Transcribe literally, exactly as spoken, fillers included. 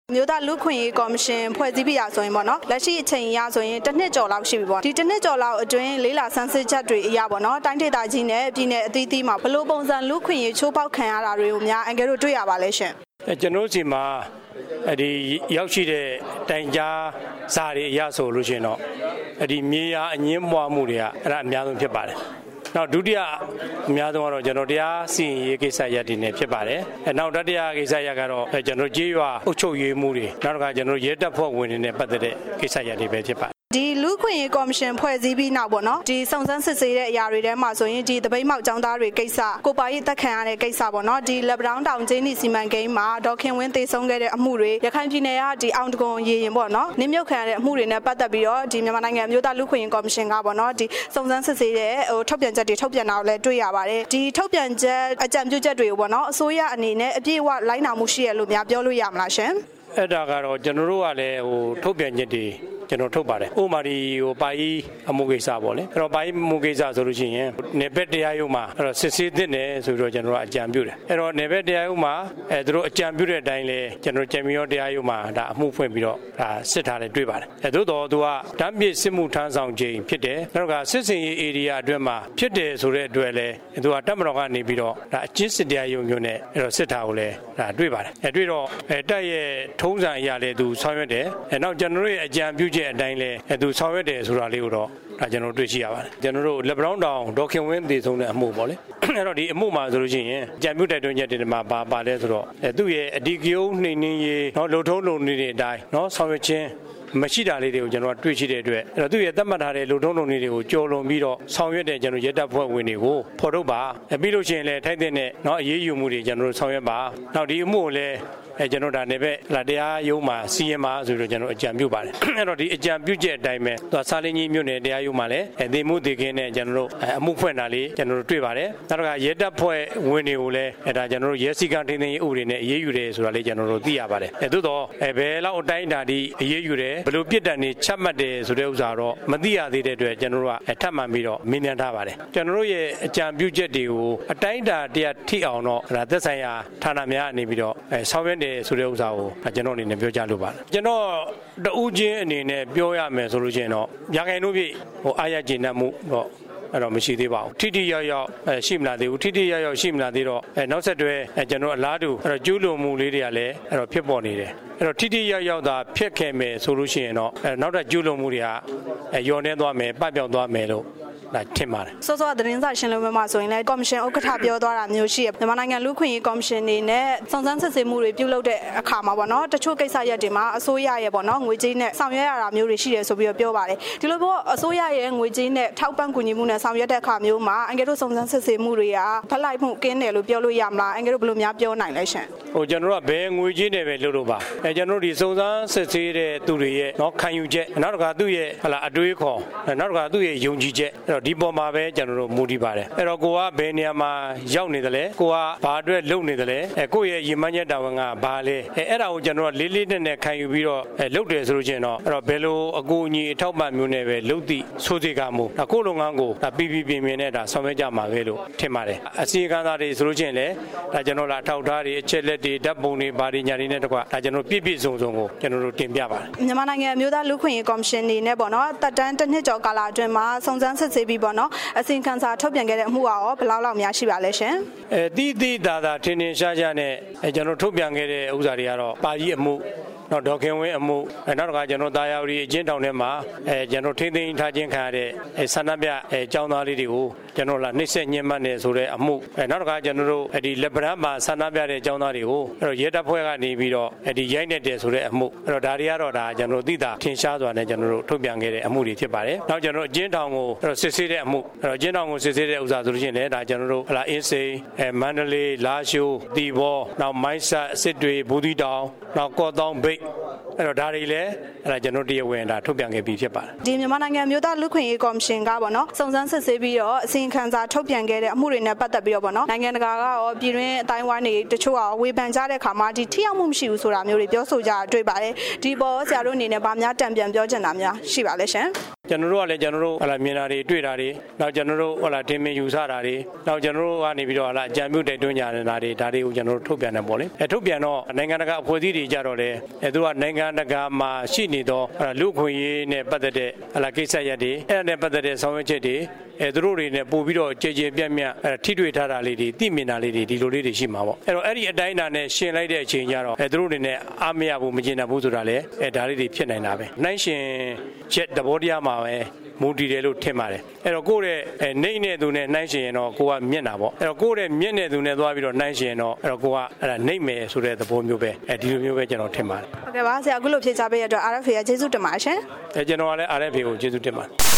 မျိုးသားလူခွင့်ရေးကော်မရှင်ဖွဲ့စည်းပြရဆိုရင်ပေါ့နော်လက်ရှိအချိန်အရဆိုရင်တစ်နှစ်ကျော်လောက်ရှိပြီပေါ့ဒီတစ်နှစ်ကျော်လောက်အတွင်းလေးလာဆန်းစစ်ချက်တွေအရပေါ့နော်တိုင်းဒေသကြီးနဲ့ပြည်နယ်အသီးသီးမှာဘလို့ပုံစံလူခွင့်ရေးချိုးပေါက်ခံရတာတွေကိုများအန်ကယ်တို့တွေ့ရပါလဲရှင်ကျွန်တော်စီမှာဒီရောက်ရှိတဲ့တိုင်ကြားစာတွေအရဆိုလို့ရှိရင်တော့ဒီမြေယာအငင်းပွားမှုတွေကအဲ့ဒါအများဆုံးဖြစ်ပါတယ်နောက်ဒုတိယအများဆုံးကတော့ကျွန်တော်တရားစီရင်ရေးကိစ္စရပ်တွေနဲ့ဖြစ်ပါတယ်အဲနောက်တတိယကိစ္စရပ်ကတော့ကျွန်တော်ကြေးရွာအုပ်ချုပ်ရေးမှုတွေနောက်တစ်ခါကျွန်တော်ရဲတပ်ဖွဲ့ဝင်တွေနဲ့ပတ်သက်တဲ့ကိစ္စရပ်တွေပဲဖြစ်ပါတယ်ဒီလူခွင့်ရေးကော်မရှင်ဖွဲ့စည်းပြီးနောက်ပေါ့နော်ဒီစုံစမ်းစစ်ဆေးတဲ့အရာတွေထဲမှာဆိုရင်ဒီတပိတ်မောက်ចောင်းသားတွေကိစ္စကိုပါရေးတက်ခံရတဲ့ကိစ္စပေါ့နော်ဒီလက်ပတောင်းတောင်ကျင်းဒီစီမံကိန်းမှာဒေါခင်ဝင်းသေဆုံးခဲ့တဲ့အမှုတွေရခိုင်ပြည်နယ်ကဒီအောင်တကွန်ရေရင်ပေါ့နော်နင်းမြုပ်ခံရတဲ့အမှုတွေနဲ့ပတ်သက်ပြီးတော့ဒီမြန်မာနိုင်ငံမျိုးသားလူခွင့်ရေးကော်မရှင်ကပေါ့နော်ဒီစုံစမ်းစစ်ဆေးတဲ့ဟိုထုတ်ပြန်ချက်တွေထုတ်ပြန်တာကိုလည်းတွေ့ရပါတယ်ဒီထုတ်ပြန်ချက်အကြံပြုချက်တွေကိုပေါ့နော်အစိုးရအနေနဲ့အပြည့်အဝလိုက်နာမှုရှိရလို့များပြောလို့ရမလားရှင်အဲ့ဒါကတော့ကျွန်တော်တို့ကလည်းဟိုထုတ်ပြန်ချက်တွေကျွန်တော်ထုတ်ပါတယ်ဥမာဒီဟိုပါကြီးအမှုကိစ္စပေါ့လေအဲ့တော့ပါကြီးအမှုကိစ္စဆိုလို့ရှိရင်နေဘက်တရားရုံးမှာအဲ့တော့စစ်ဆေးသင့်တယ်ဆိုပြီးတော့ကျွန်တော်တို့အကြံပြုတယ်အဲ့တော့နေဘက်တရားရုံးမှာအဲသူတို့အကြံပြုတဲ့အတိုင်းလဲကျွန်တော်ကြံမီရောတရားရုံးမှာဒါအမှုဖွင့်ပြီးတော့ဒါစစ်ထားတယ်တွေ့ပါတယ်အဲသို့တော်သူကတမ်းပြစ်စစ်မှုထမ်းဆောင်ခြင်းဖြစ်တယ်နောက်ကစစ်စင်ရေး area အတွင်းမှာဖြစ်တယ်ဆိုတဲ့အတွက်လဲသူကတပ်မတော်ကနေပြီးတော့ဒါအကျဉ်းစစ်တရားရုံးမျိုးနဲ့အဲ့တော့စစ်ထားကိုလဲဒါတွေ့ပါတယ်အဲတွေ့တော့အဲတက်ရဲ့ထုံးစံအရာလဲသူဆောင်ရွက်တယ်အဲနောက်ကျွန်တော်တို့ရဲ့အကြံပြုချက်အတိုင်းလဲအဲသူဆောင်ရွက်တယ်ဆိုတာလေးကိုတော့ဒါကျွန်တော်တွေ့ရှိရပါတယ်ကျွန်တော်တို့လက်ပတောင်းတောင်ဒေါခင်ဝင်းသေဆုံးတဲ့အမှုပေါ့လေအဲ့တော့ဒီအမှုမှာဆိုလို့ရှိရင်ကြံပြုတိုက်တွန်းချက်တွေမှာပါပါလဲဆိုတော့အဲသူ့ရဲ့အဒီကယုံနှိမ်နှင်းရေးเนาะလုံထုံးလုံနေတဲ့အတိုင်းเนาะဆောင်ရွက်ခြင်းမရှိတာလေးတွေကိုကျွန်တော်တွေ့ရှိတဲ့အတွက်အဲ့တော့သူ့ရဲ့သတ်မှတ်ထားတဲ့လုံထုံးလုံနေတွေကိုကြော်လွန်ပြီးတော့ဆောင်ရွက်တဲ့ကျွန်တော်ရဲတပ်ဖွဲ့ဝင်တွေကိုဖော်ထုတ်ပါပြီးလို့ရှိရင်လည်းထိုက်တဲ့နဲ့เนาะအရေးယူမှုတွေကျွန်တော်တို့ဆောင်ရွက်ပါနောက်ဒီအမှုကိုလည်းအဲကျွန်တော်ဒါနေပဲလာတရားရုံးမှာစီရင်မှာဆိုတော့ကျွန်တော်အကြံပြုပါတယ်အဲ့တော့ဒီအကြံပြုချက်အတိုင်းပဲသူကစာလင်းကြီးမြို့နယ်တရားရုံးမှာလည်းအဲသေမှုသေခင်းနဲ့ကျွန်တော်တို့အမှုဖွင့်တာလေးကျွန်တော်တို့တွေ့ပါတယ်နောက်တစ်ခါရဲတပ်ဖွဲ့ဝင်တွေကိုလည်းအဲဒါကျွန်တော်တို့ရဲစည်းကမ်းထိန်းသိမ်းရေးဥပဒေနဲ့အရေးယူတယ်ဆိုတာလေးကျွန်တော်တို့သိရပါတယ်အဲသို့တော့အဲဘယ်လောက်အတိုင်းအတာဒီအရေးယူတယ်ဘယ်လိုပြစ်ဒဏ်တွေချမှတ်တယ်ဆိုတဲ့ဥစ္စာတော့မသိရသေးတဲ့အတွက်ကျွန်တော်တို့ကထပ်မှန်ပြီးတော့မေးမြန်းထားပါတယ်ကျွန်တော်တို့ရဲ့အကြံပြုချက်တွေကိုအတိုင်းအတာတရားထိအောင်တော့ဒါသက်ဆိုင်ရာဌာနများအနေပြီးတော့အဲဆောင်ရွက်တယ်ဆိုတဲ့ဥစ္စာကိုကျွန်တော်အနေနဲ့ပြောကြားလိုပါတယ်ကျွန်တော်တဦးချင်းအနေနဲ့ပြောရမယ်ဆိုလို့ရှိရင်တော့ရာခိုင်နှုန်းပြည့်ဟိုအားရကျေနပ်မှုတော့အဲ့တော့မရှိသေးပါဘူးထိထိရောက်ရောက်ရှိမလားသေးဘူးထိထိရောက်ရောက်ရှိမလားသေးတော့အဲနောက်ဆက်တွဲအဲကျွန်တော်အလားတူအဲ့တော့ကျူးလွန်မှုလေးတွေကလည်းအဲ့တော့ဖြစ်ပေါ်နေတယ်အဲ့တော့ထိထိရောက်ရောက်သာဖြစ်ခဲ့မယ်ဆိုလို့ရှိရင်တော့အဲနောက်ထပ်ကျူးလွန်မှုတွေကအဲယောနေသွားမယ်ပပျောက်သွားမယ်လို့ဒါထင်ပါတယ်စောစောသတင်းစာရှင်းလင်းပွဲမှာဆိုရင်လည်းကော်မရှင်ဥက္ကဋ္ဌပြောသွားတာမျိုးရှိရမြန်မာနိုင်ငံလူခွင့်ရေးကော်မရှင်နေနဲ့စုံစမ်းစစ်ဆေးမှုတွေပြုလုပ်တဲ့အခါမှာပေါ့နော်တချို့ကိစ္စရပ်တွေမှာအစိုးရရဲ့ပေါ့နော်ငွေကြေးနဲ့ဆောင်ရွက်ရတာမျိုးတွေရှိတယ်ဆိုပြီးတော့ပြောပါတယ်ဒီလိုပေါ့အစိုးရရဲ့ငွေကြေးနဲ့ထောက်ပံ့ကူညီမှုနဲ့ဆောင်ရွက်တဲ့အခါမျိုးမှာအင်္ဂလိပ်စုံစမ်းစစ်ဆေးမှုတွေကဖက်လိုက်မှုကင်းတယ်လို့ပြောလို့ရမလားအင်္ဂလိပ်ဘယ်လိုများပြောနိုင်လဲရှင်ဟိုကျွန်တော်တို့ကဘယ်ငွေကြေးနဲ့ပဲလုပ်လို့ပါအဲကျွန်တော်တို့ဒီစုံစမ်းစစ်ဆေးတဲ့သူတွေရဲ့နော်ခံယူချက်နောက်တစ်ခါသူ့ရဲ့ဟလာအတွေးခေါ်နောက်တစ်ခါသူ့ရဲ့ယုံကြည်ချက်အဲ့တော့ဒီပေါ်မှာပဲကျွန်တော်တို့မူတည်ပါတယ်အဲ့တော့ကိုကဘယ်နေရာမှာရောက်နေတယ်လဲကိုကဘာအတွက်လုပ်နေတယ်လဲအဲကိုရဲ့ရည်မှန်းချက်တာဝန်ကဘာလဲအဲအဲ့ဒါကိုကျွန်တော်တို့လေးလေးနက်နက်ခံယူပြီးတော့အဲလုပ်တယ်ဆိုလို့ချင်းတော့အဲ့တော့ဘယ်လိုအကူအညီအထောက်ပံ့မျိုးနဲ့ပဲလုပ်သည့်ဆိုစေကမှုဒါကိုလုပ်ငန်းကိုဒါပြီးပြီးပြင်းပြင်းနဲ့ဒါဆောင်ရွက်ကြမှာပဲလို့ထင်ပါတယ်အစီအကံသားတွေဆိုလို့ချင်းလည်းဒါကျွန်တော်လာအထောက်ထားတွေအချက်လက်တွေဓာတ်ပုံတွေဘာတွေညာတွေနဲ့တကွာဒါကျွန်တော်ပြည့်ပြည့်စုံစုံကိုကျွန်တော်တို့တင်ပြပါတယ်မြန်မာနိုင်ငံမျိုးသားလူခွင့်ရေးကော်မရှင်နေနဲ့ပေါ့နော်တက်တန်းတစ်နှစ်ကျော်ကာလအတွင်းမှာစုံစမ်းစစ်ဆေးပြီးပေါ့နော်အစီအကံစာထုတ်ပြန်ခဲ့တဲ့အမှုရောဘယ်လောက်လောက်များရှိပါလဲရှင်အဲတိတိသာသာထင်ထင်ရှားရှားနဲ့အဲကျွန်တော်ထုတ်ပြန်ခဲ့တဲ့ဥစ္စာတွေကတော့ပါကြီးအမှုနောက်ဒေါခင်ဝင်းအမှုအဲနောက်တစ်ခါကျွန်တော်တာယာဝတီအကျဉ်းထောင်ထဲမှာအဲကျွန်တော်ထိမ့်သိမ်းထားခြင်းခံရတဲ့အဲဆန္ဒပြအဲចောင်းသားလေးတွေကိုကျွန်တော်လာနှိမ့်ဆက်ညှဉ်းပန်းနေဆိုတဲ့အမှုအဲနောက်တစ်ခါကျွန်တော်တို့ဒီလက်ပံမှာဆန္ဒပြတဲ့ចောင်းသားတွေကိုအဲ့တော့ရဲတပ်ဖွဲ့ကနေပြီးတော့ဒီရိုက်နေတဲ့ဆိုတဲ့အမှုအဲ့တော့ဒါတွေကတော့ဒါကျွန်တော်တို့သိတာထင်ရှားစွာနဲ့ကျွန်တော်တို့ထုတ်ပြန်ခဲ့တဲ့အမှုတွေဖြစ်ပါတယ်နောက်ကျွန်တော်တို့အကျဉ်းထောင်ကိုအဲ့တော့စစ်ဆေးတဲ့အမှုအဲ့တော့အကျဉ်းထောင်ကိုစစ်ဆေးတဲ့ဥစ္စာဆိုလို့ရှိရင်လည်းဒါကျွန်တော်တို့ဟလာအင်းစိန်အဲမန္တလေးလာရှိုးတီဘောနောက်မိုင်းဆတ်စစ်တွေဘူးသီးတောင်နောက်ကော့တောင်ဘိတ်အဲ့တော့ဒါတွေလည်းအဲ့ဒါကျွန်တော်တရားဝင်ဒါထုတ်ပြန်ခဲ့ပြီးဖြစ်ပါတယ်ဒီမြန်မာနိုင်ငံမျိုးသားလူခွင့်ရေးကော်မရှင်ကပေါ့နော်စုံစမ်းစစ်ဆေးပြီးတော့အစီရင်ခံစာထုတ်ပြန်ခဲ့တဲ့အမှုတွေနဲ့ပတ်သက်ပြီးတော့ပေါ့နော်နိုင်ငံတကာကရောပြည်တွင်းအတိုင်းဝိုင်းတွေတချို့ကဝေဖန်ကြတဲ့အခါမှာဒီထိရောက်မှုမရှိဘူးဆိုတာမျိုးတွေပြောဆိုကြတွေ့ပါတယ်ဒီပေါ်ဆရာတို့အနေနဲ့ဗာများတံပြန်ပြောချင်တာများရှိပါလဲရှင်ကျွန်တော်တို့ကလည်းကျွန်တော်တို့ဟလာမြင်တာတွေတွေ့တာတွေနောက်ကျွန်တော်တို့ဟလာတင်မင်ယူဆတာတွေနောက်ကျွန်တော်တို့ကနေပြီးတော့ဟလာအကြံပြုတိုက်တွန်းကြတာတွေဒါတွေကိုကျွန်တော်တို့ထုတ်ပြန်တယ်ပေါ့လေအဲထုတ်ပြန်တော့နိုင်ငံတကာအဖွဲ့အစည်းတွေကြတော့လေအဲသူကနိုင်ငံတကာမှာရှိနေတော့လူခွင့်ရေးနဲ့ပတ်သက်တဲ့ဟလာကိစ္စရပ်တွေအဲ့ဒါနဲ့ပတ်သက်တဲ့ဆောင်ရွက်ချက်တွေအဲသူတို့တွေနဲ့ပို့ပြီးတော့ကြေကြေပြန့်ပြန့်အဲထိတွေ့ထားတာလေးတွေသိမြင်တာလေးတွေဒီလိုလေးတွေရှိမှာပေါ့အဲ့တော့အဲ့ဒီအတိုင်းအတာနဲ့ရှင်းလိုက်တဲ့အချိန်ကျတော့အဲသူတို့တွေနဲ့အားမရဘူးမကျင်တတ်ဘူးဆိုတာလေအဲဒါလေးတွေဖြစ်နိုင်တာပဲနှိုင်းရှင်ချက်သဘောတရားမှာပဲမူတည်တယ်လို့ထင်ပါတယ်အဲ့တော့ကိုယ့်ရဲ့နှိမ့်တဲ့သူနဲ့နှိုင်းရှင်ရင်တော့ကိုကမြင့်တာပေါ့အဲ့တော့ကိုယ့်ရဲ့မြင့်တဲ့သူနဲ့သွားပြီးတော့နှိုင်းရှင်ရင်တော့အဲ့တော့ကိုကအဲ့ဒါနှိမ့်မယ်ဆိုတဲ့သဘောမျိုးပဲအဲဒီလိုမျိုးပဲကျွန်တော်ထင်ပါတယ်ဟုတ်ကဲ့ပါဆရာအခုလိုဖြေချပေးရတဲ့ R F A ကကျေးဇူးတင်ပါတယ်ရှင်အဲကျွန်တော်ကလည်း R F A ကိုကျေးဇူးတင်ပါတယ်